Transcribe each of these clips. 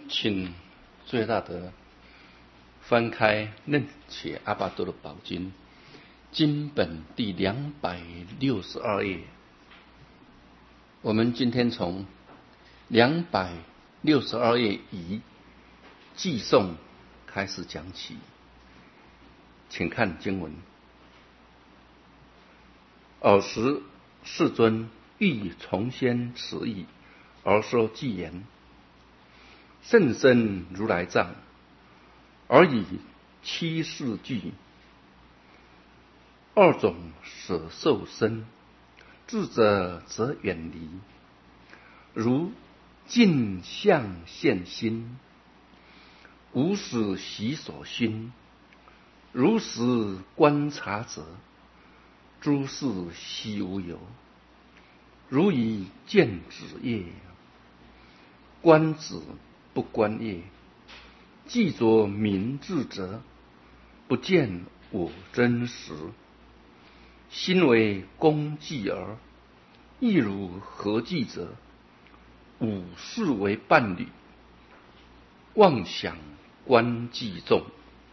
请最大德翻开《楞且阿巴多的宝经》经本第262页。我们今天从262页以寄诵开始讲起，请看经文。尔时世尊欲重宣此义，而说偈言：甚深如来藏，而以七事具，二种舍受身，智者则远离。如镜像现心，无始习所熏；如实观察者，诸事悉无有。如以见子业，观子不观业；既着明智者，不见我真实。心为公计儿，亦如合计者，五事为伴侣，妄想观计众。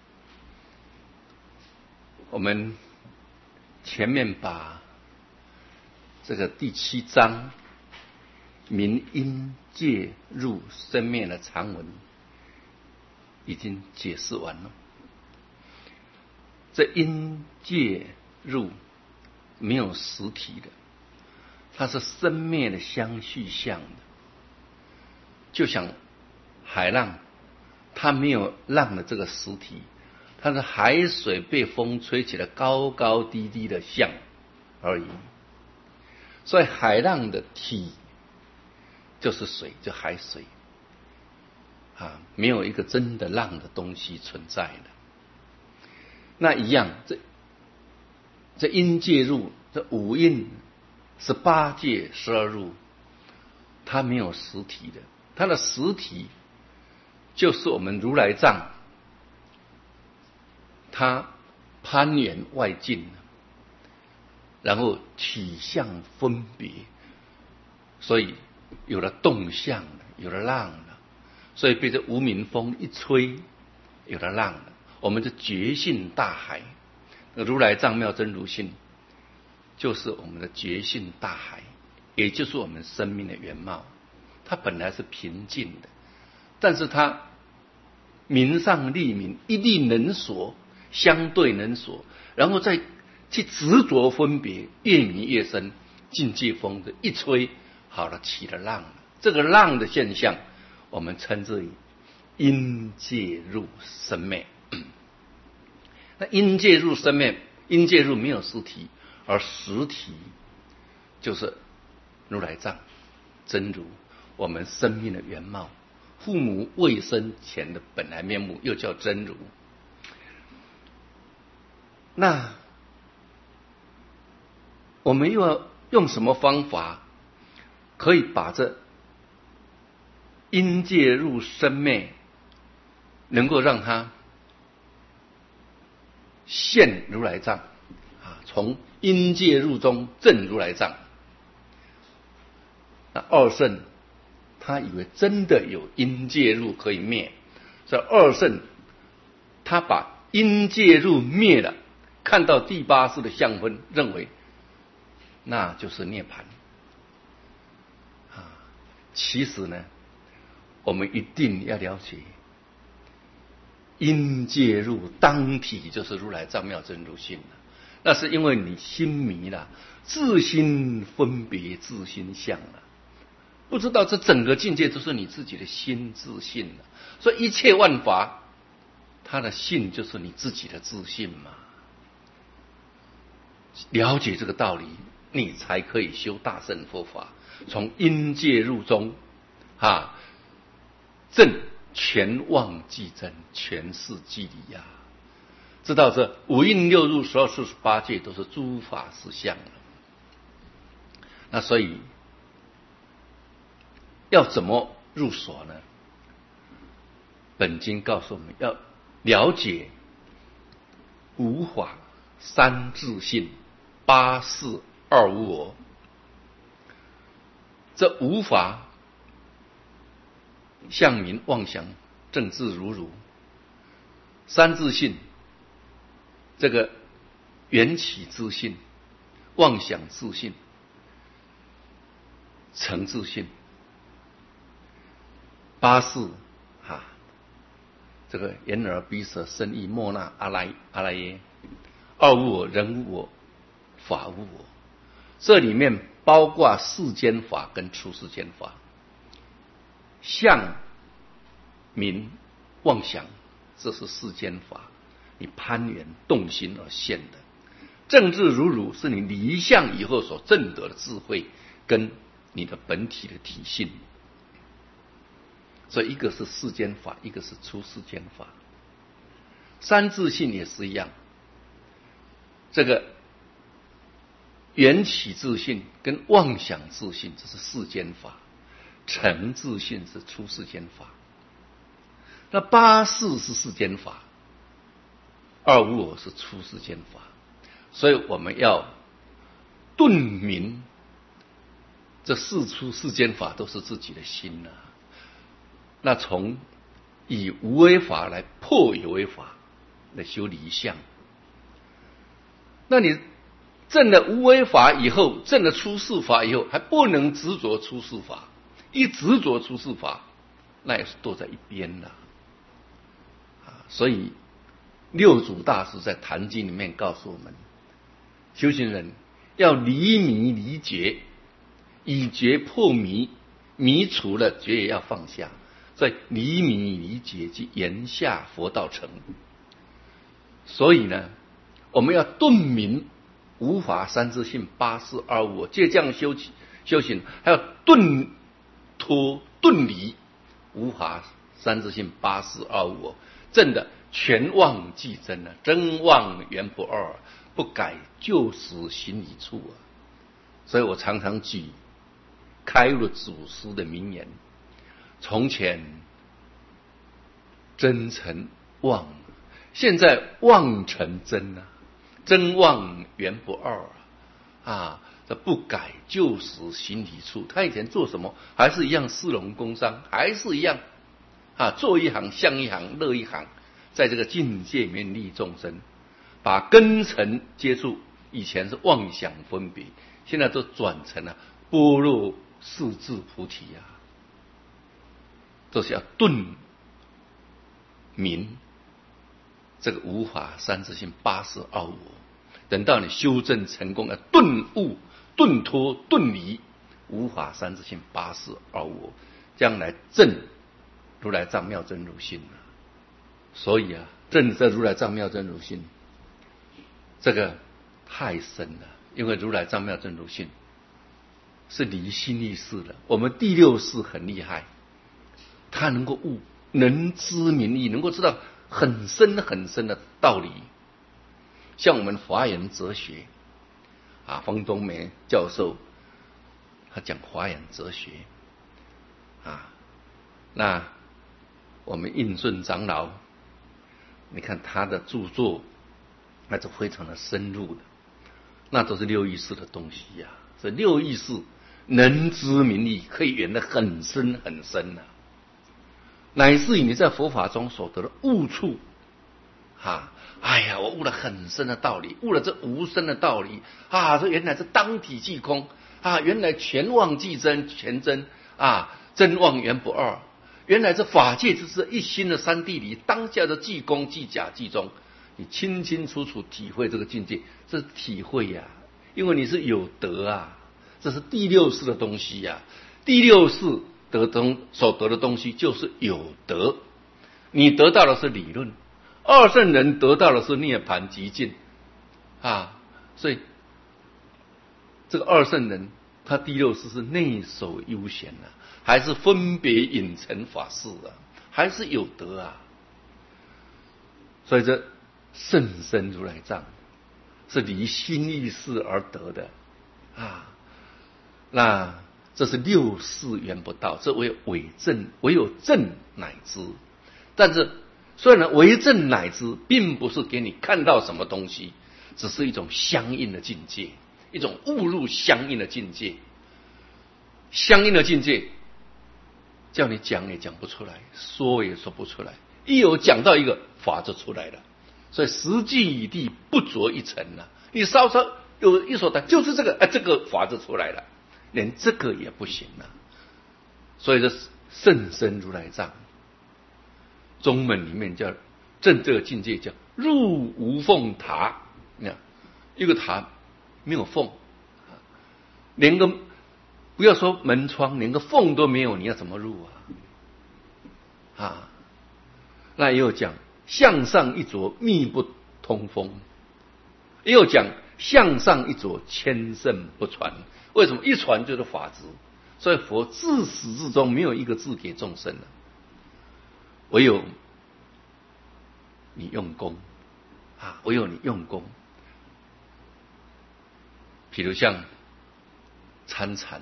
我们前面把这个第7章明因介入生灭的长文已经解释完了。这因介入没有实体的，它是生灭的相续相的，就像海浪，它没有浪的这个实体，它是海水被风吹起来高高低低的像而已。所以海浪的体就是水，就海水没有一个真的浪的东西存在的。那一样，这因介入，这五因18界12入，它没有实体的，它的实体就是我们如来藏，它攀缘外境，然后体相分别，所以有了动向了，有了浪了，所以被这无名风一吹，有了浪了。我们的觉性大海，如来藏妙真如性，就是我们的觉性大海，也就是我们生命的原貌。它本来是平静的，但是它明上立明，一力能所，相对能所，然后再去执着分别，越迷越深，境界风的一吹，好了，起了浪了。这个浪的现象，我们称之为因介入生灭。那因介入生灭，因介入没有实体，而实体就是如来藏真如，我们生命的原貌，父母未生前的本来面目，又叫真如。那我们又要用什么方法可以把这因介入生灭能够让它现如来藏从因介入中证如来藏？那二圣他以为真的有因介入可以灭，所以二圣他把因介入灭了，看到第8识的相分，认为那就是涅槃。其实呢，我们一定要了解，因介入当体就是如来藏妙真如性了。那是因为你心迷了，自心分别，自心相了，不知道这整个境界都是你自己的心自性了。所以一切万法，它的性就是你自己的自性嘛。了解这个道理，你才可以修大乘佛法，从因介入中证全妄即真，全是即离呀。知道这五蕴六入12处18界都是诸法实相了。那所以要怎么入所呢？本经告诉我们要了解五法三自性八事二无我。这五法相民妄想正自如如。三自性，这个缘起自性、妄想自性、成自性。八事这个眼耳鼻舌身意莫那阿赖耶，二无我、人无我、法无我。这里面包括世间法跟出世间法。相、名、妄想，这是世间法，你攀缘动心而现的。正智如如，是你离相以后所证得的智慧跟你的本体的体性。所以一个是世间法，一个是出世间法。三自性也是一样，这个缘起自性跟妄想自性，这是世间法；成自性是出世间法。那八事是世间法，二无我是出世间法。所以我们要顿明，这四出世间法都是自己的心啊。那从以无为法来破有为法，来修离相。那你证了无为法以后，证了出世法以后，还不能执着出世法。一执着出世法，那也是堕在一边了。所以六祖大师在《坛经》里面告诉我们，修行人要离迷离觉，以觉破迷，迷除了觉也要放下。所以离迷离觉即言下佛道成。所以呢，我们要顿明无法三自性、八事二无我，借这样修行，还要顿脱顿离无法三自性、八事二无我，证的全忘即真了，真妄原不二，不改旧时行理处啊。所以我常常举开入祖师的名言：从前真成妄，现在妄成真啊，真妄原不二啊！这不改旧时行理处，他以前做什么还是一样士农工商，还是一样做一行像一行乐一行，在这个境界里面利众生，把根尘接触，以前是妄想分别，现在都转成了般若世智菩提啊！这是要顿明这个无法三自性、八事二无我。等到你修正成功，要顿悟、顿脱、顿离无法三自性、八事二无我，将来证如来藏妙真如性。所以证这如来藏妙真如性，这个太深了，因为如来藏妙真如性是离心意识的。我们第六识很厉害，他能够悟，能知明意，能够知道很深很深的道理。像我们华严哲学方东梅教授他讲华严哲学那我们印顺长老，你看他的著作那是非常的深入的，那都是六意识的东西呀。这六意识能知明意，可以圆得很深很深乃至于你在佛法中所得的悟处哎呀，我悟了很深的道理，悟了这无深的道理这原来是当体即空原来全妄即真，全真真妄原不二，原来这法界之是一心的三谛里，当下的即空即假即中，你清清楚楚体会这个境界，这是体会因为你是有德这是第六识的东西第六识所得的东西就是有德，你得到的是理论，二圣人得到的是涅槃极境所以这个二圣人他第六识是内守悠闲还是分别隐尘法事还是有德所以这甚深如来藏是离心意识而得的那这是六识圆不到，这为证，唯有证乃知。但是虽然为证乃知，并不是给你看到什么东西，只是一种相应的境界，一种悟入相应的境界。相应的境界叫你讲也讲不出来，说也说不出来。一有讲到一个法就出来了，所以实际以地不着一尘了。你稍稍有一所谈，就是这个，这个法就出来了，连这个也不行了。所以这甚深如来藏，宗门里面叫证这个境界叫入无缝塔。你看一个塔没有缝，连个不要说门窗，连个缝都没有，你要怎么入啊？那也有讲向上一着密不通风，也有讲向上一着千圣不传。为什么？一传就是法执，所以佛自始至终没有一个字给众生的，唯有你用功唯有你用功。比如像参禅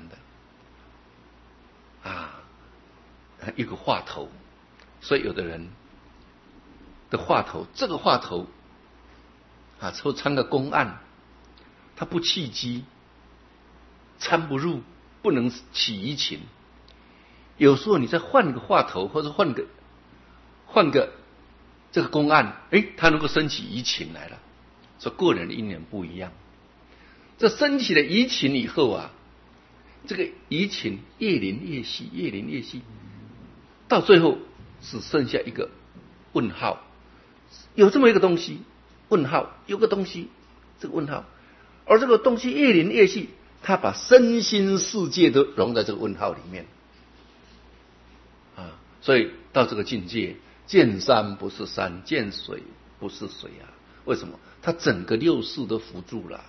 的一个话头，所以有的人的话头，这个话头说参个公案，他不契机，参不入，不能起疑情。有时候你再换个话头，或者换个这个公案，他能够升起疑情来了。所以个人的因缘不一样，这升起了疑情以后这个疑情越临越细，越临越细，到最后只剩下一个问号。有这么一个东西，问号，有个东西，这个问号，而这个东西越临越细，他把身心世界都融在这个问号里面所以到这个境界，见山不是山，见水不是水为什么？他整个六识都扶住了，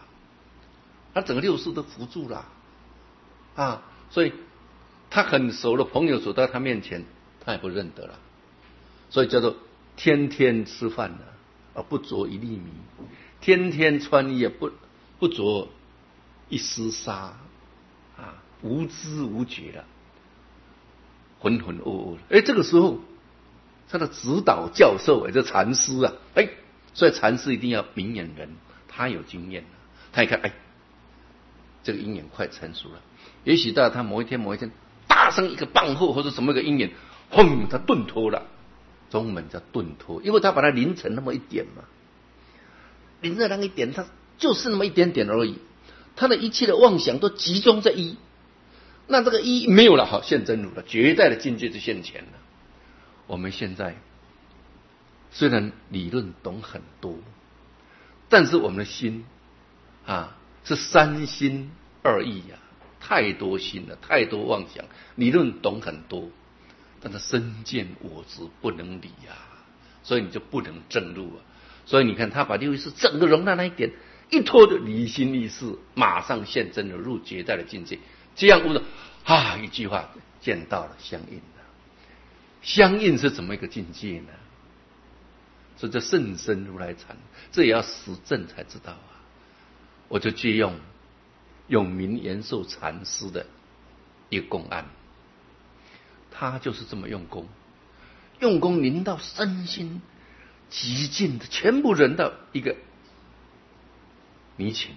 所以他很熟的朋友走到他面前，他也不认得了。所以叫做天天吃饭而不着一粒米，天天穿衣不着一丝纱无知无觉了，浑浑噩噩。这个时候他的指导教授这禅师所以禅师一定要明眼人，他有经验他一看这个因缘快成熟了，也许到他某一天大声一个棒后或者什么一个因缘，轰，他顿脱了。中文叫顿脱，因为他把它淋成那么一点嘛，淋着那么一点，他就是那么一点点而已，他的一切的妄想都集中在一，那这个一没有了，好，现真如了，绝代的境界就现前了。我们现在虽然理论懂很多，但是我们的心是三心二意太多心了，太多妄想，理论懂很多，但是身见我执不能理所以你就不能证入所以你看他把六意识整个容纳那一点，一脱的离心意识，马上现真的入绝代的境界。这样一句话见到了，相应了。相应是怎么一个境界呢？所以这甚深如来禅，这也要实证才知道我就借用永明延寿禅师的一个公案，他就是这么用功临到身心极尽的，全部人到一个迷情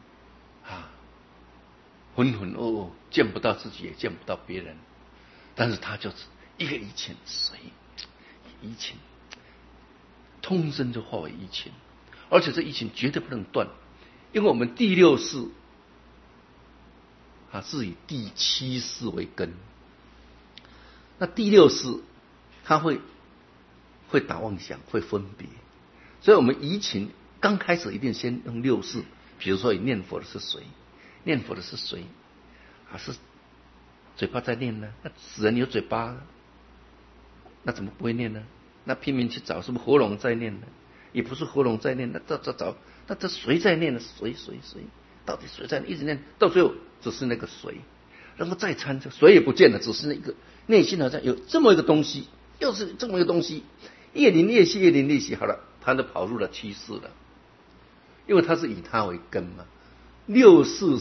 浑浑噩噩，见不到自己，也见不到别人，但是他就是一个疑情，谁疑情，通身就化为疑情，而且这疑情绝对不能断，因为我们第六识是以第七识为根，那第六识它会打妄想，会分别，所以我们疑情刚开始一定先用六识，比如说你念佛的是谁？念佛的是谁？是嘴巴在念呢？那死人有嘴巴，那怎么不会念呢？那拼命去找，是不是喉咙在念呢？也不是喉咙在念，那找，那这谁在念呢？谁？到底谁在念？一直念，到最后只是那个谁，然后再参，谁也不见了，只是那个内心好像有这么一个东西，又是这么一个东西，越临越细，越临越细，好了，他都跑入了七识了，因为他是以他为根嘛。六识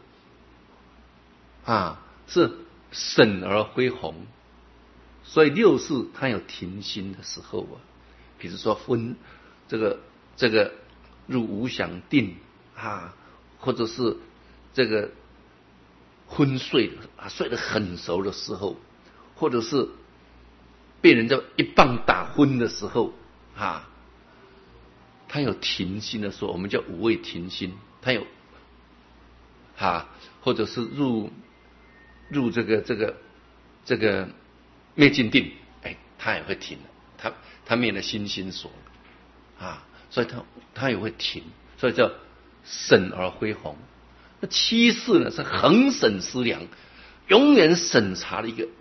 是审而恢弘，所以六识它有停心的时候比如说这个入无想定或者是这个昏睡睡得很熟的时候， 或者是被人家一棒打昏的时候啊，他有停心的时候，我们叫五味停心。他有或者是入这个灭尽定，他也会停，他灭了心心所所以他也会停，所以叫审而恢弘。那七事呢是恒审思量，永远审查的一个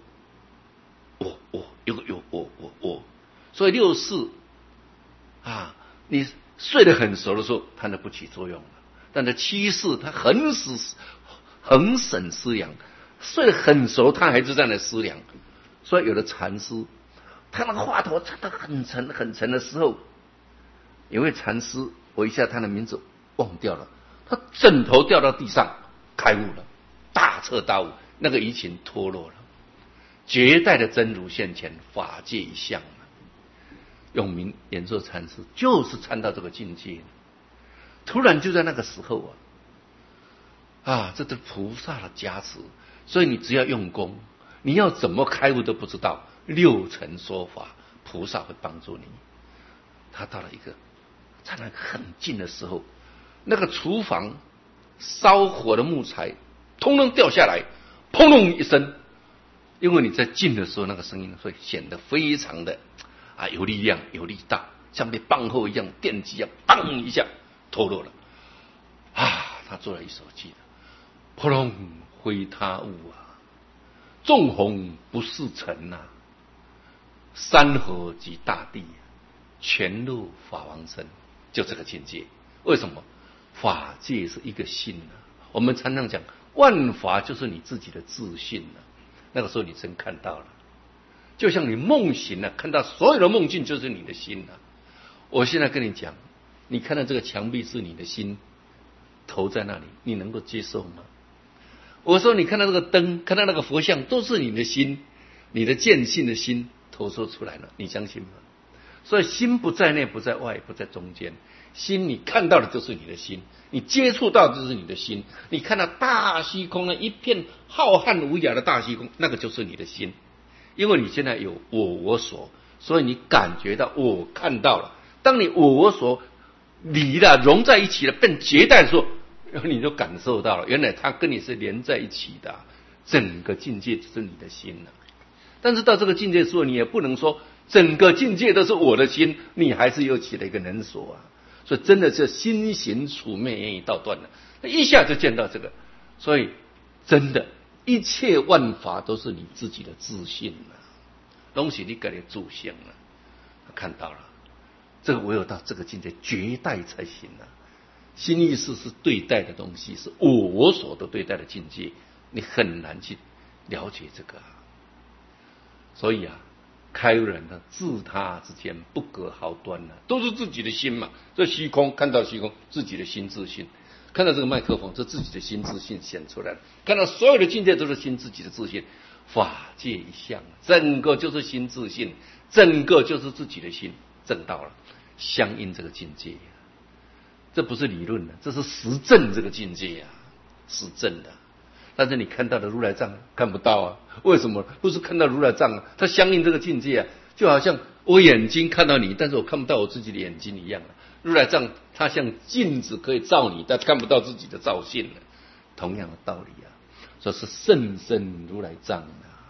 我，所以六事你睡得很熟的时候，它就不起作用了。但是七事它恒审思量，睡得很熟，他还是在那思量。所以有的禅师，他那个话头插得很沉很沉的时候，有位禅师，我一下他的名字忘掉了，他枕头掉到地上，开悟了，大彻大悟，那个疑情脱落了，绝代的真如现前，法界一相。永明延寿禅师就是参到这个境界，突然就在那个时候这是菩萨的加持，所以你只要用功，你要怎么开悟都不知道，六尘说法，菩萨会帮助你。他到了一个在那个很近的时候，那个厨房烧火的木材通通掉下来，砰隆一声，因为你在近的时候，那个声音会显得非常的有力量有力大，像被棒后一样，电击一样，当一下脱落了他做了一首偈，扑隆灰他物众红不是尘山河及大地全入法王身，就这个境界。为什么？法界是一个心我们常常讲万法就是你自己的自信那个时候你真看到了，就像你梦醒了，看到所有的梦境就是你的心我现在跟你讲，你看到这个墙壁是你的心投在那里，你能够接受吗？我说你看到这个灯，看到那个佛像，都是你的心，你的见性的心投射出来了，你相信吗？所以心不在内不在外不在中间，心你看到的就是你的心，你接触到的就是你的心，你看到大虚空一片浩瀚无涯的大虚空，那个就是你的心。因为你现在有我所，所以你感觉到我看到了。当你我所离了融在一起了变结带的时候，你就感受到了原来它跟你是连在一起的，整个境界就是你的心但是到这个境界的时候，你也不能说整个境界都是我的心，你还是又起了一个能所所以真的是心行处灭言语道断了，一下就见到这个。所以真的一切万法都是你自己的自信东西你给你自信看到了这个，唯有到这个境界绝代才行心意识是对待的东西，是我所的对待的境界，你很难去了解这个所以开悟人自他之间不隔毫端都是自己的心嘛。这虚空看到虚空，自己的心自信；看到这个麦克风，这自己的心自信显出来了；看到所有的境界都是心自己的自信。法界一相，整个就是心自信，整个就是自己的心证到了，相应这个境界这不是理论这是实证这个境界实证的。但是你看到的如来藏看不到为什么？不是看到如来藏它相应这个境界就好像我眼睛看到你，但是我看不到我自己的眼睛一样如来藏它像镜子可以照你，但看不到自己的照性同样的道理这是甚深如来藏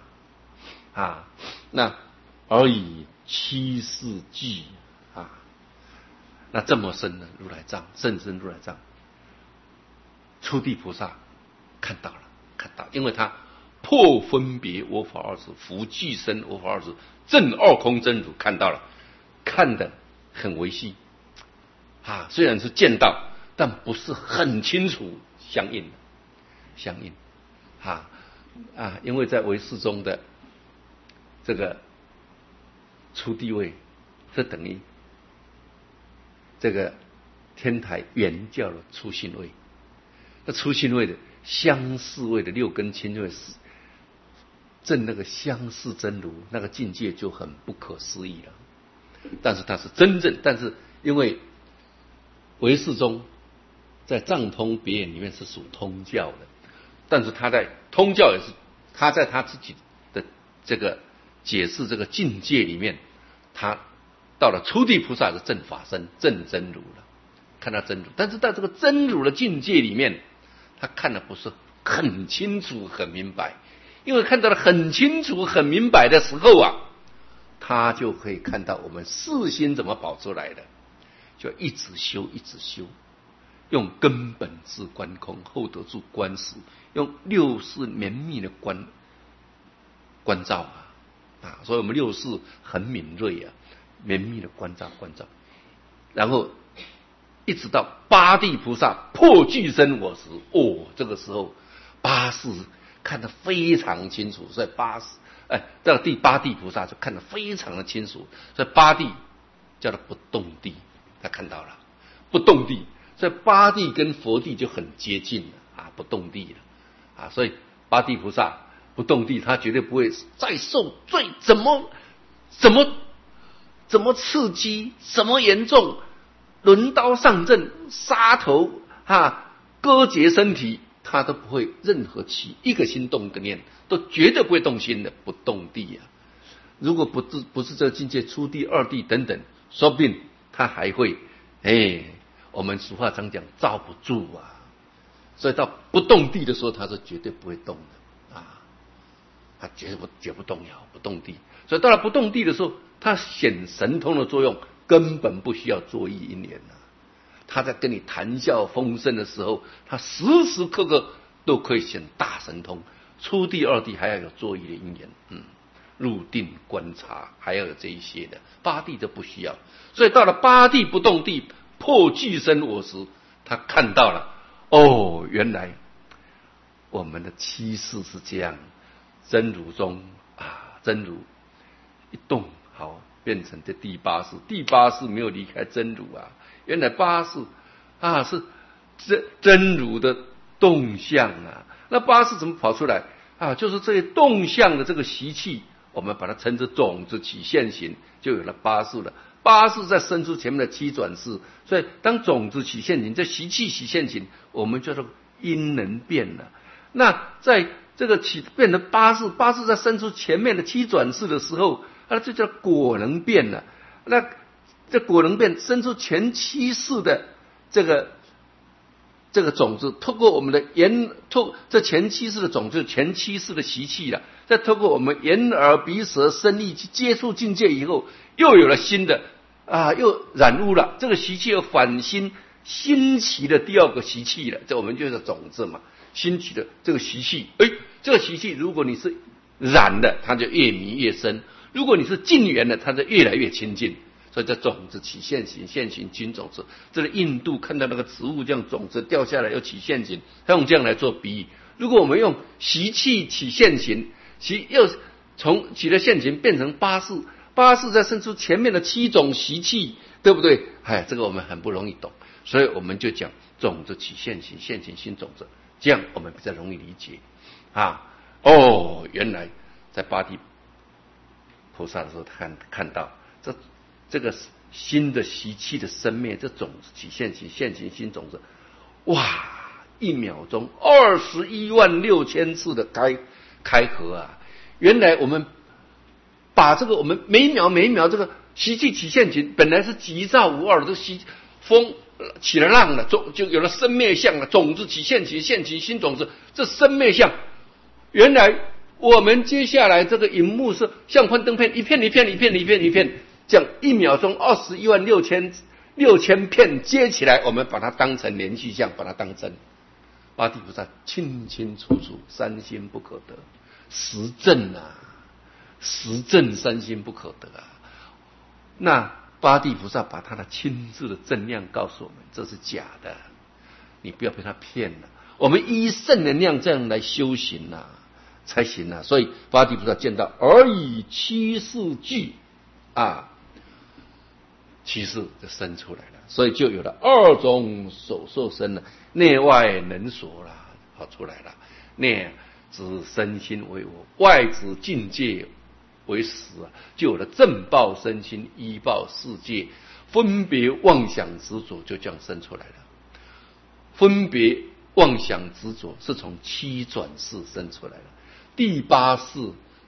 那而以七事具那这么深的如来藏，甚深如来藏，初地菩萨看到了，因为他破分别我法二执，伏具身我法二执，证二空真如，看到了，看得很微细虽然是见到，但不是很清楚相应因为在唯识中的这个初地位是等于这个天台原教的初信位，那初信位的相似位的六根清净是证那个相似真如，那个境界就很不可思议了。但是它是真正，但是因为唯识中在藏通别眼里面是属通教的，但是他在通教也是他在他自己的这个解释这个境界里面，他到了初地菩萨的正法身、正真如了，看到真如，但是在这个真如的境界里面，他看的不是很清楚、很明白，因为看到了很清楚、很明白的时候啊，他就可以看到我们四心怎么跑出来的，就一直修，一直修，用根本智观空，后得住观实，用六识绵密的关照啊，所以我们六识很敏锐啊，绵密的关照，然后一直到八地菩萨破具身我时，这个时候八识看得非常清楚，所以到第八地菩萨就看得非常的清楚，所以八地叫做不动地，他看到了不动地，所以八地跟佛地就很接近了啊，不动地了啊，所以八地菩萨不动地，他绝对不会再受罪，怎么刺激，怎么严重，轮刀上阵，杀头割截身体，他都不会任何起一个心动的念，都绝对不会动心的，不动地啊。如果不是这个境界，初地、二地等等，说不定他还会我们俗话常讲罩不住啊。所以到不动地的时候，他是绝对不会动的啊，他绝不动摇，不动地。所以到了不动地的时候，他显神通的作用，根本不需要作意因缘啊。他在跟你谈笑风生的时候，他时时刻刻都可以显大神通。初地、二地还要有作意的因缘，入定观察还要有这一些的，八地都不需要。所以到了八地不动地破具身我时，他看到了，原来我们的七世是这样，真如中真如一动，好变成这第八世，第八世没有离开真如啊，原来八世是真如的动向啊。那八世怎么跑出来啊？就是这些动向的这个习气，我们把它称之种子起现行，就有了八世了。八世在生出前面的七转世，所以当种子起现行，这习气起现行，我们叫做因能变了。那在这个变成八世，八世在生出前面的七转世的时候，这叫果能变了。那这果能变生出前七世的这个种子，透过我们的这前七世的种子，前七世的习气了，再透过我们眼耳鼻舌身意去接触境界以后，又有了新的又染污了，这个习气又反新起的第二个习气了，这我们就是种子嘛，新起的这个习气，这个习气如果你是染的，它就越迷越深；如果你是净缘的，它就越来越清净。所以这种子起现行，现行菌种子。这个印度看到那个植物这样种子掉下来又起现行，他用这样来做比喻。如果我们用习气起现行，又从起了现行变成八世，八世再生出前面的七种习气，对不对？这个我们很不容易懂，所以我们就讲种子起现行，现行新种子，这样我们比较容易理解原来在八地菩萨的时候看到这个新的习气的生灭，这种子起现行，现行新种子，1秒钟216000次的开合啊！原来我们把这个我们每一秒这个习气起现行，本来是急躁无二的，这风起了浪了，就有了生灭相了，种子起现行，现行新种子，这生灭相，原来我们接下来这个荧幕是像幻灯片，一片，这样1秒钟216000片接起来，我们把它当成连续相，把它当真。八地菩萨清清楚楚，三心不可得，实证三心不可得啊。那八地菩萨把他的亲自的正量告诉我们，这是假的，你不要被他骗了。我们依圣能量这样来修行才行所以八地菩萨见到而以七世具七世就生出来了，所以就有了二种所受身了，内外能所了，好出来了。内指身心为我，外指境界为实就有了正报身心，依报世界，分别妄想执着，就这样生出来了。分别妄想执着是从七转世生出来了，第八世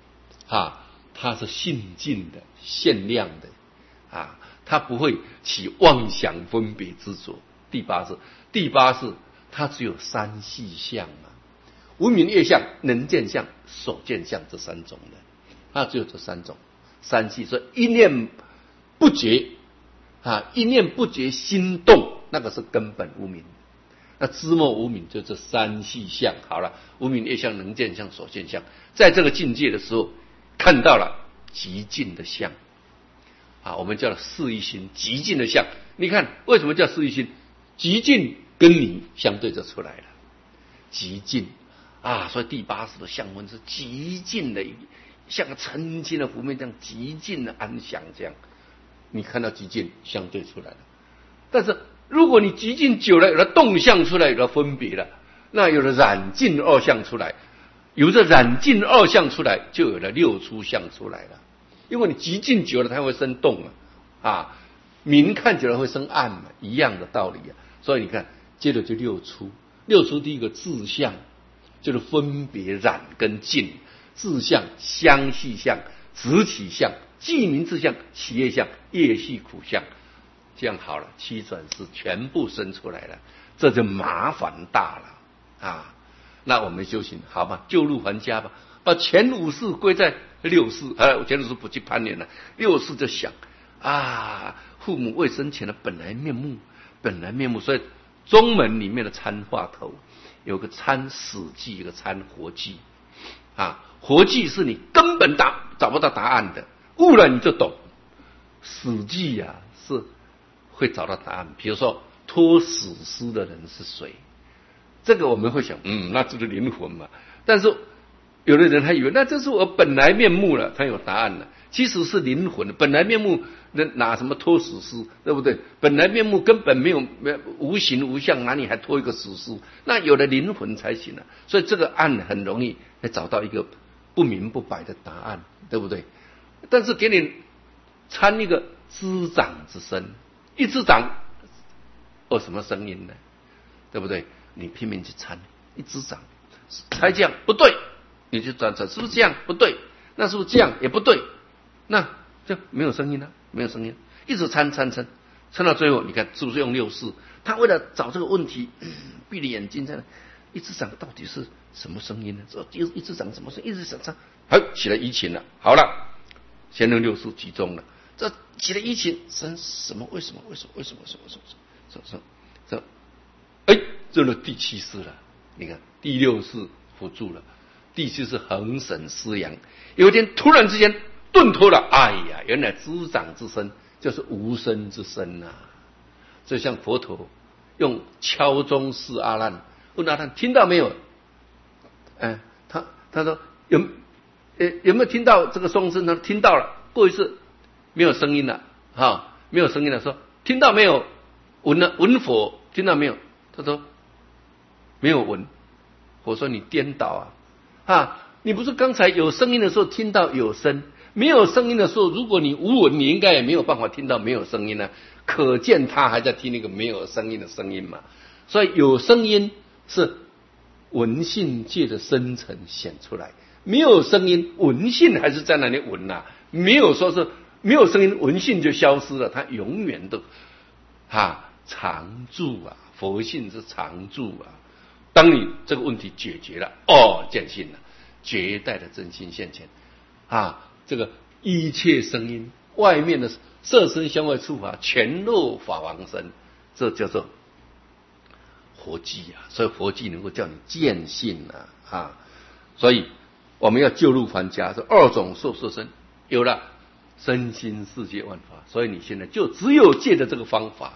它是性净的、限量的它不会起妄想分别执着。第八是它只有三细相无明业相、能见相、所见相这三种的，它只有这三种三细。所以一念不觉一念不觉心动，那个是根本无明。那知末无明就这三细相。好了，无明业相、能见相、所见相，在这个境界的时候看到了极尽的相我们叫四一心，极尽的相。你看为什么叫四一心？极尽跟你相对就出来了，极尽所以第八识的相分是极尽的，像个澄清的湖面这样极尽的安详这样。你看到极尽相对出来了，但是如果你极尽久了，有了动相出来，有了分别了，那有了染尽二相出来，有着染尽二相出来，就有了六出相出来了。因为你极尽久了，它会生动明看久了会生暗一样的道理所以你看，接着就六出。六出第一个自相，就是分别染跟尽。自相、相系相、直起相、记名自相、起业相、业系苦相，这样好了，七转世全部生出来了，这就麻烦大了那我们修行好吧，救入还家吧，把前五识归在六识前五识不去攀缘了，六识就想父母未生前的本来面目，所以宗门里面的参话头有个参死记，一个参活记活记是你根本找不到答案的，悟了你就懂。死记是会找到答案。比如说托死尸的人是谁，这个我们会想那就是灵魂嘛。但是有的人他以为那这是我本来面目了，他有答案了，其实是灵魂的本来面目。拿什么托死尸，对不对？本来面目根本没有无形无相，哪里还托一个死尸？那有了灵魂才行所以这个案很容易找到一个不明不白的答案，对不对？但是给你参一个滋长之声，一滋长有什么声音呢？对不对？你拼命去参一滋长，才这样不对，你就转是不是这样不对？那是不是这样也不对？那就没有声音了，没有声音，一直参到最后，你看是不是用六识？他为了找这个问题，闭着眼睛在那一直想到底是什么声音呢？一直想什么声音？一直想起来移情了。好了，先用六识集中了，这起来移情生什么？为什么？这了第七识了。你看第六识辅助了，第七识恒审思量。有一天突然之间顿脱了，原来滋长之身就是无声之声就像佛陀用敲钟示阿难，问阿难听到没有？他说有没有听到这个钟声？他说听到了。过一次没有声音了，没有声音了，说听到没有？闻佛听到没有？他说没有闻。我说你颠倒你不是刚才有声音的时候听到有声，没有声音的时候，如果你无闻，你应该也没有办法听到没有声音可见他还在听那个没有声音的声音嘛。所以有声音是闻性界的生成显出来，没有声音闻性还是在那里闻没有说是没有声音闻性就消失了，它永远都常住佛性是常住当你这个问题解决了，见性了，绝代的真心现前这个一切声音外面的色声香味触法全入法王身，这叫做佛迹所以佛迹能够叫你见性所以我们要救入还家，这二种受摄身有了身心世界万法，所以你现在就只有借着这个方法，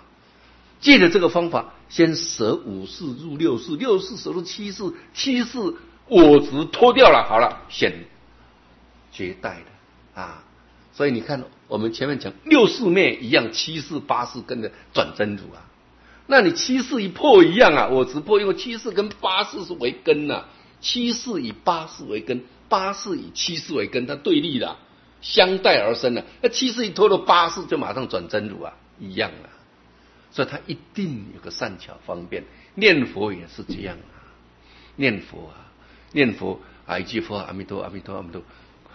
先舍五识入六识，六识舍入七识，七识我执脱掉了，好了，显绝代的所以你看我们前面讲六识灭一样，七识八识跟着转真如那你七识一破一样我执破，因为七识跟八识是为根七识以八识为根，八识以七识为根，它对立的相待而生那七识一脱了八识就马上转真如一样所以它一定有个善巧方便。念佛也是这样念佛一句佛阿弥陀阿弥陀阿弥陀，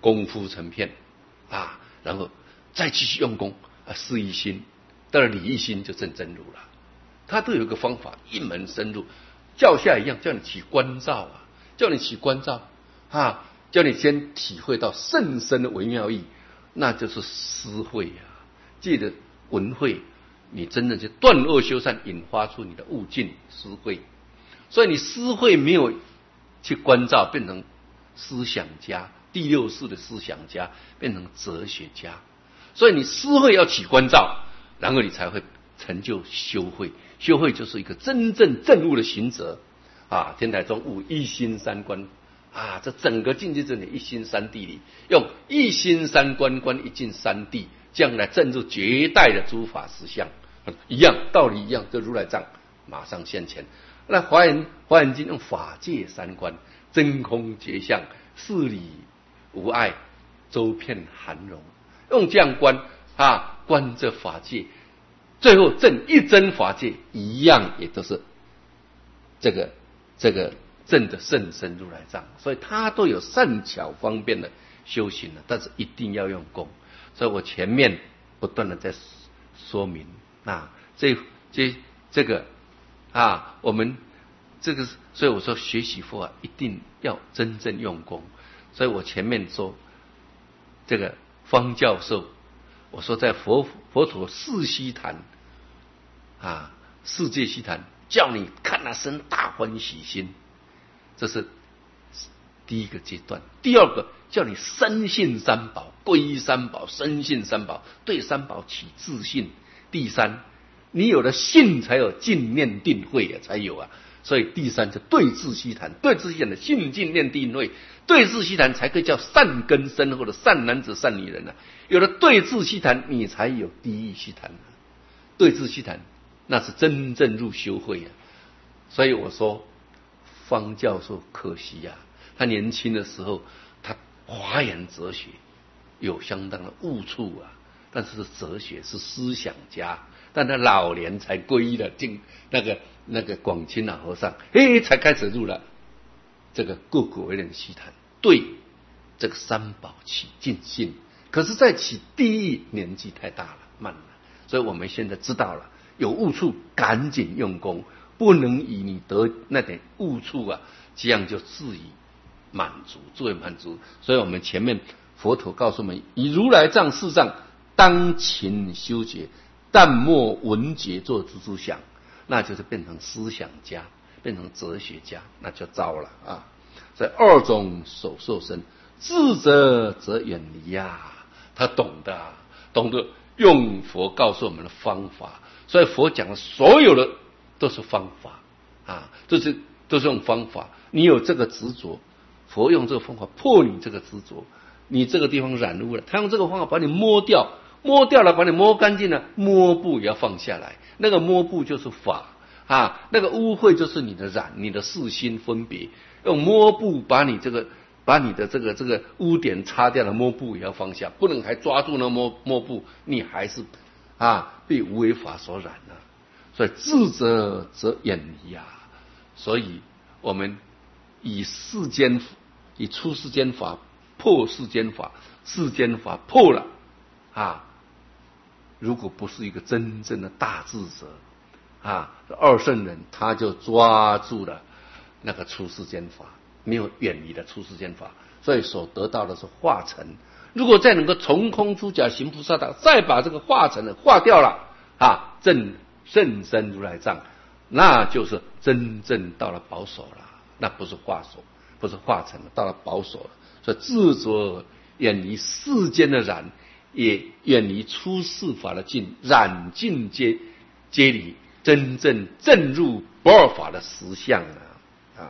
功夫成片啊，然后再继续用功啊，事一心，到了理一心就正真如了。他都有一个方法，一门深入，教下一样，叫你起观照啊，叫你起观照啊，叫你先体会到甚深的微妙义，那就是思慧啊。记得闻慧，你真正去断恶修善，引发出你的悟境思慧。所以你思慧没有去关照，变成思想家，第六世的思想家，变成哲学家。所以你思慧要起关照，然后你才会成就修慧。修慧就是一个真正证悟的行者啊！天台宗悟一心三观啊，这整个境界这里一心三谛里，用一心三观观一境三谛，将来证入绝代的诸法实相，一样道理一样，这如来藏马上现前。那华严经用法界三观，真空觉相，事理无碍，周遍含容，用这样观啊，观这法界。最后证一真法界，一样也都是这个证的甚深如来藏，所以它都有善巧方便的修行了，但是一定要用功。所以我前面不断的在说明啊，这个啊，我们这个，所以我说学习佛啊，一定要真正用功。所以我前面说这个方教授，我说在佛陀四悉檀啊，世界悉檀，叫你看那生大欢喜心，这是第一个阶段。第二个叫你深信三宝，皈依三宝，深信三宝，对三宝起自信。第三，你有了信才有净念定慧啊，才有啊。所以第三就对治悉檀，对治悉檀的信净念定慧，对治悉檀才可以叫善根深厚的善男子善女人啊。有了对治悉檀，你才有第一悉檀啊。对治悉檀那是真正入修慧啊。所以我说方教授可惜啊，他年轻的时候他华严哲学有相当的悟处啊，但是哲学是思想家，但他老年才皈依了进那个广钦老和尚，才开始入了这个故古为人悉檀，对这个三宝起尽信。可是在起第一年纪太大了，慢了，所以我们现在知道了，有悟处赶紧用功，不能以你得那点悟处啊，这样就自以满足，自为满足。所以我们前面佛陀告诉我们，以如来藏事上当勤修学，但莫闻觉做诸想，那就是变成思想家，变成哲学家，那就糟了啊！所以二种手受身，智者则远离啊。他懂得用佛告诉我们的方法，所以佛讲的所有的都是方法啊，都是用方法。你有这个执着，佛用这个方法破你这个执着。你这个地方染污了，他用这个方法把你摸掉了，把你摸干净了，摸布也要放下来。那个摸布就是法啊，那个污秽就是你的染，你的四心分别。用摸布把你的这个污点擦掉了，摸布也要放下，不能还抓住那摸布，你还是被无为法所染了。所以智者则远离啊。所以我们以出世间法破世间法，世间法破了啊，如果不是一个真正的大智者啊，二圣人他就抓住了那个出世间法，没有远离的出世间法，所以所得到的是化成。如果再能够从空出假行菩萨道，再把这个化成的化掉了啊，证甚深如来藏，那就是真正到了宝所了，那不是化所，不是化成了，到了宝所了。所以智者远离世间的染，也远离出世法的尽，染尽皆离，真正证入不二法的实相啊！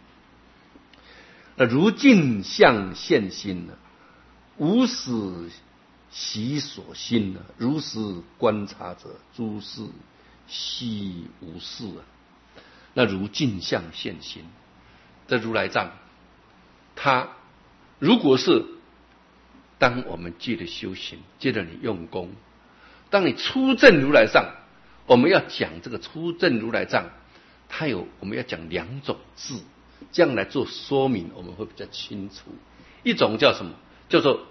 那如镜像现心呢，无始习所心呢，如实观察者，诸事悉无事啊。那如镜像现心，这如来藏，它如果是当我们借着修行，借着你用功，当你出证如来藏，我们要讲这个出证如来藏，我们要讲两种字，这样来做说明，我们会比较清楚。一种叫什么？ 叫做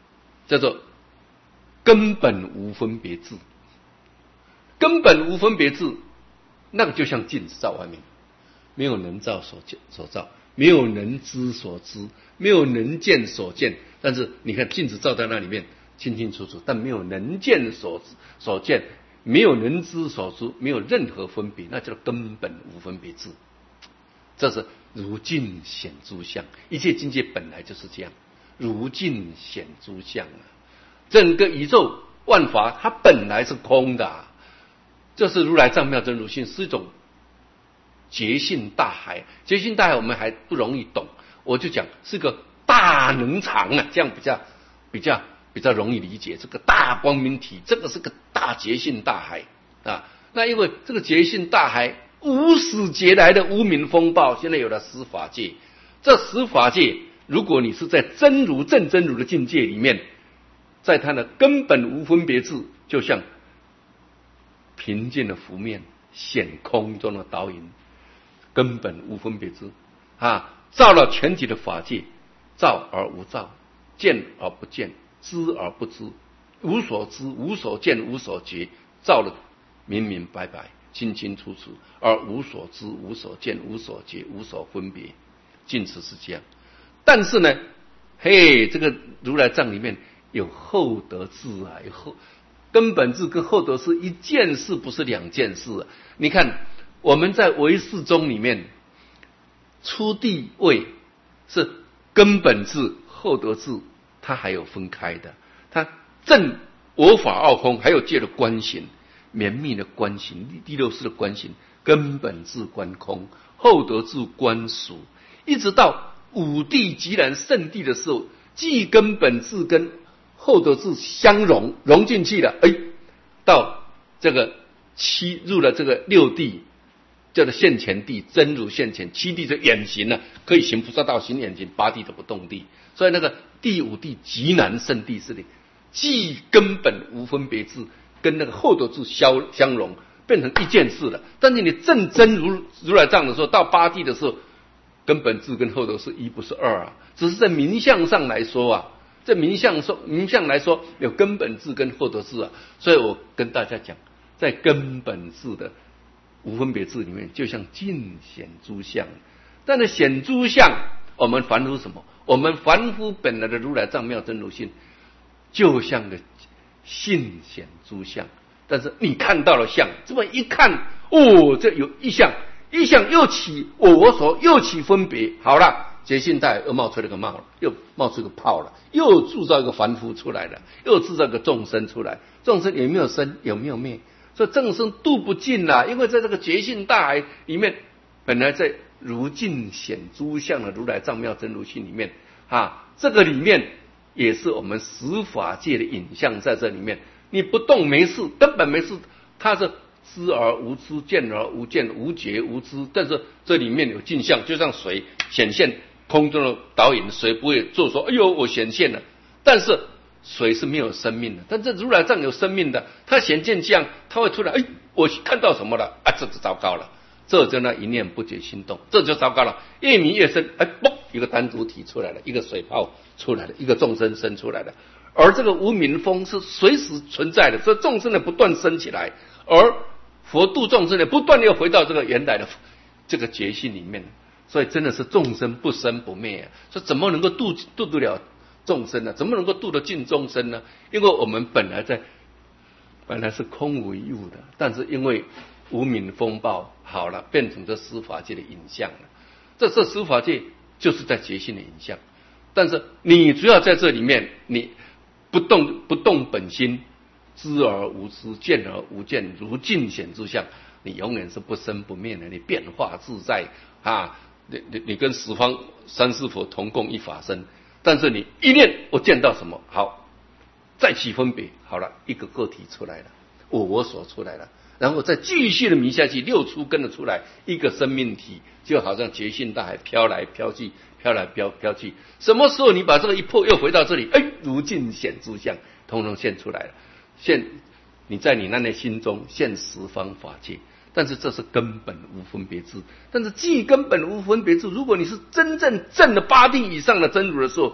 根本无分别智。根本无分别智，那个就像镜子照外面，没有能照所照，没有能知所知，没有能见所见。但是你看镜子照在那里面清清楚楚，但没有能见所见，没有能知所知，没有任何分别，那叫根本无分别智。这是如镜显诸相，一切境界本来就是这样，如镜显诸相啊。整个宇宙万法它本来是空的啊，这是如来藏妙真如性，是一种觉性大海。觉性大海我们还不容易懂，我就讲是个大能场啊，这样比较容易理解。这个大光明体，这个是个大觉性大海啊。那因为这个觉性大海无始劫来的无明风暴，现在有了十法界。这十法界，如果你是在真如正真如的境界里面，在它的根本无分别智，就像平静的湖面，显空中的导引，根本无分别智啊，照了全体的法界，照而无照，见而不见，知而不知，无所知，无所见，无所觉，照了明明白白，清清楚楚，而无所知，无所见，无所觉，无所分别。净持是这样。但是呢，这个如来藏里面有后得智啊，根本智跟后得智一件事，不是两件事啊。你看我们在唯识宗里面，初地位是根本智后得智，它还有分开的。它正我法二空，还有借的观行，绵密的观行，第六识的观行，根本智观空，后得智观属，一直到五地极然圣地的时候，既根本智跟后得智相融进去了，到这个入了这个六地，叫做现前地，真如现前，七地就远行了，可以行菩萨道，行远行，八地的不动地。所以那个第五地极难圣地是的，既根本无分别智，跟那个后得智相融，变成一件事了。但是你正真如来藏的时候，到八地的时候，根本智跟后得是一不是二啊，只是在名相上来说啊，在名相来说有根本智跟后得智啊。所以我跟大家讲，在根本智的无分别智里面，就像尽显诸相。但是显诸相，我们凡夫什么？我们凡夫本来的如来藏妙真如性，就像个信显诸相。但是你看到了相，这么一看，这有一相又起我所，又起分别。好了，觉性大又冒出了个冒了，又冒出个泡了，又铸造一个凡夫出来了，又制造一个众生出来。众生有没有生？有没有灭？所以众生度不尽啦，因为在这个觉性大海里面，本来在如镜显诸相的如来藏妙真如性里面这个里面也是我们十法界的影像在这里面。你不动没事，根本没事，它是知而无知，见而无见，无觉无知。但是这里面有镜像，就像水显现空中的导引，水不会做说我显现了，但是水是没有生命的。但这如来藏有生命的，它显现这样，它会突然我看到什么了这就糟糕了，这就那一念不觉心动，这就糟糕了。越迷越深，一个单独体出来了，一个水泡出来了，一个众生生出来了。而这个无明风是随时存在的，所以众生呢不断升起来，而佛度众生呢不断的又回到这个原来的这个觉性里面。所以真的是众生不生不灭所以怎么能够度得了众生呢？怎么能够度得尽众生呢？因为我们本来是空无一物的，但是因为无明风暴好了，变成这十法界的影像了。这十法界就是在觉性的影像，但是你只要在这里面，你不动本心，知而无知，见而无见，如镜显诸相，你永远是不生不灭的，你变化自在你跟十方三世佛同共一法身。但是你一念我见到什么好，再起分别，好了，一个个体出来了，我所出来了，然后再继续的迷下去，六出跟着出来，一个生命体，就好像觉性大海飘来飘去，飘来飘去。什么时候你把这个一破，又回到这里，如镜显诸相，统统现出来了。你在你那内心中现十方法界，但是这是根本无分别智。但是既根本无分别智，如果你是真正证了八地以上的真如的时候，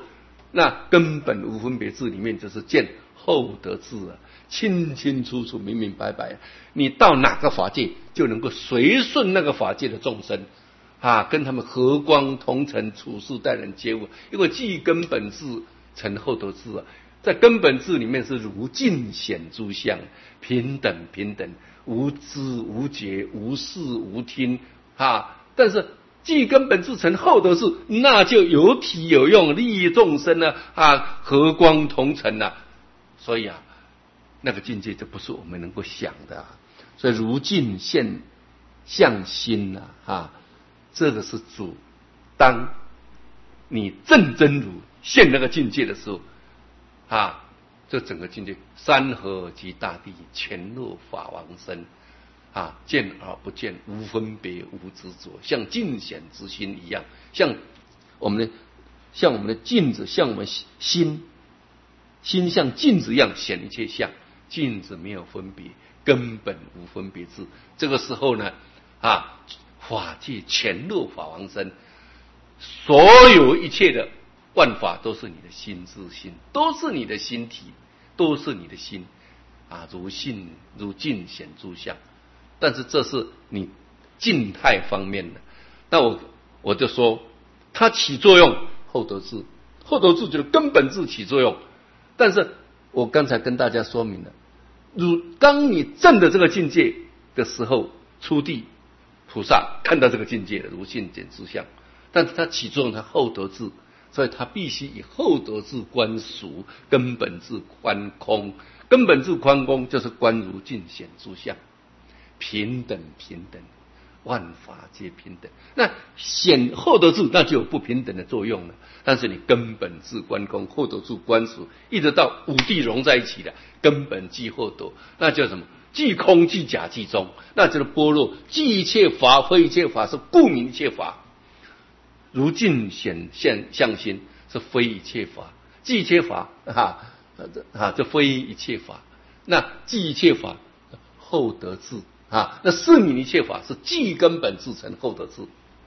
那根本无分别智里面就是见后得智啊，清清楚楚、明明白白。你到哪个法界，就能够随顺那个法界的众生啊，跟他们和光同尘，处事待人接物。因为即根本智成后得智啊，在根本智里面是如尽显诸相，平等平等，无知无觉，无视无听啊。但是即根本智成后得智，那就有体有用，利益众生呢啊，和光同尘啊。所以啊，那个境界就不是我们能够想的啊。所以如镜现象心啊，这个是主。当你正真如现那个境界的时候啊，这整个境界山河及大地全入法王身啊，见而不见，无分别，无执着，像镜显之心一样，像我们的镜子，像我们心像镜子一样显一切相，镜子没有分别，根本无分别智。这个时候呢啊，法界全入法王身，所有一切的万法都是你的心之心，都是你的心体，都是你的心啊，如镜显诸相。但是这是你静态方面的，那我就说它起作用后得智，后得智就是根本智起作用。但是我刚才跟大家说明了，当你证的这个境界的时候，初地菩萨看到这个境界的如镜显诸相，但是它起作用，它后得智，所以它必须以后得智观俗，根本智观空，根本智观空就是观如镜显诸相，平等平等，万法皆平等。那显后得智，那就有不平等的作用了。但是你根本智观空，后得智观俗，一直到五谛融在一起的根本即后得，那叫什么？即空即假即中，那就是般若。即一切法非一切法，是故名一切法。如镜显相心，是非一切法。即一切法这非一切法。那即一切法后得智啊，那是名一切法，是即根本智成后得智，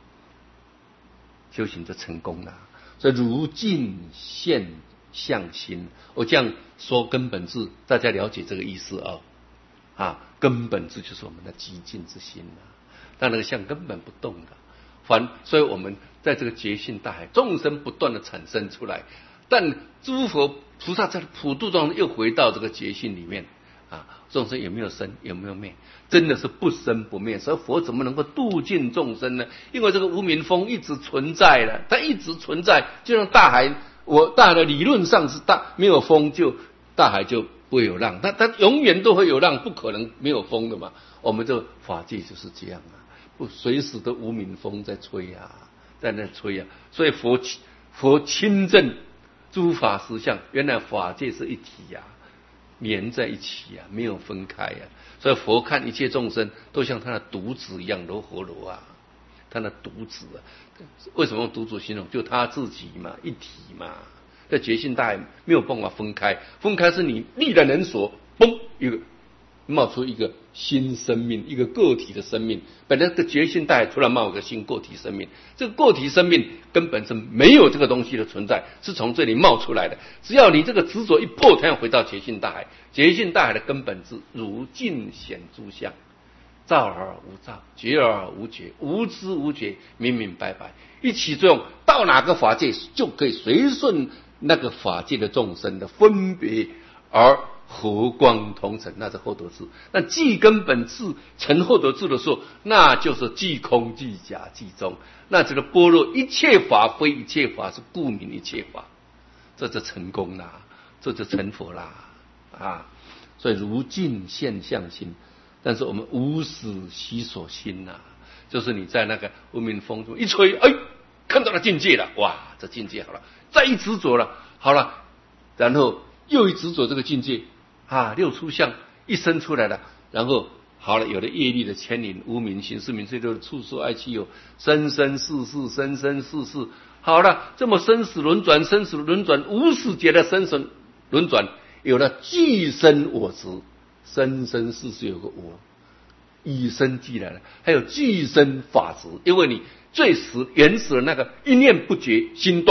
修行就成功了。所以如镜现相心，我这样说根本智，大家了解这个意思啊，根本智就是我们的极静之心但那个相根本不动的，所以我们在这个觉性大海，众生不断的产生出来，但诸佛菩萨在普度中又回到这个觉性里面众生有没有生，有没有灭？真的是不生不灭。所以佛怎么能够度尽众生呢？因为这个无明风一直存在了，它一直存在，就像大海，大海的理论上是没有风大海就不会有浪，它永远都会有浪，不可能没有风的嘛。我们这法界就是这样不随时都无明风在吹在那吹所以佛亲证诸法实相，原来法界是一体连在一起没有分开所以佛看一切众生都像他的独子一样，罗活罗他的独子为什么用独子形容？就他自己嘛，一体嘛。在觉性大海没有办法分开，分开是你力然人所，嘣，冒出一个新生命，一个个体的生命。本来的觉性大海突然冒一个新个体生命，这个个体生命根本是没有这个东西的存在，是从这里冒出来的。只要你这个执着一破，它要回到觉性大海。觉性大海的根本是如镜显诸相，照而无照，觉而无觉，无知无觉，明明白白，一起作用，到哪个法界就可以随顺那个法界的众生的分别而和光同尘，那是后得智。那即根本智成后得智的时候，那就是即空即假即中，那这个般若一切法非一切法，是故名一切法，这就成功了，这就成佛啦所以如镜现相心。但是我们无始习所心就是你在那个无明风中一吹，看到了境界了，哇，这境界好了，再一执着了，好了，然后又一执着这个境界六出相一生出来了，然后好了，有了业力的牵引，无明行识名色六处所爱趣有，生生世世，生生世世，好了，这么生死轮转，生死轮转，无始劫的生死轮转，有了具身我执，生生世世有个我，以身即来了，还有具身法执，因为你最原始的那个一念不觉心动，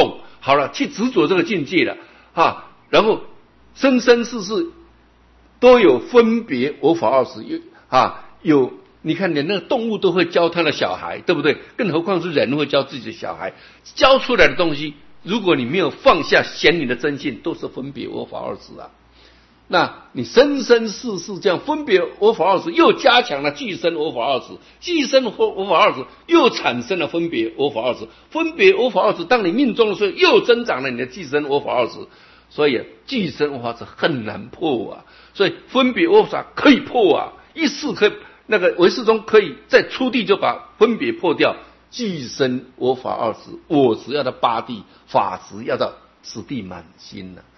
好了，去执着这个境界了啊，然后生生世世都有分别我法二执，有你看连那个动物都会教他的小孩，对不对？更何况是人会教自己的小孩，教出来的东西，如果你没有放下显你的真性，都是分别我法二执啊。那你生生世世这样分别我法二执，又加强了俱生我法二执，俱生我法二执又产生了分别我法二执，分别我法二执，当你命中的时候，又增长了你的俱生我法二执。所以俱生我法执很难破啊，所以分别我法可以破啊，一世可以那个唯识宗可以在初地就把分别破掉，俱生我法二执，我执要到八地，法执要到十地满心了。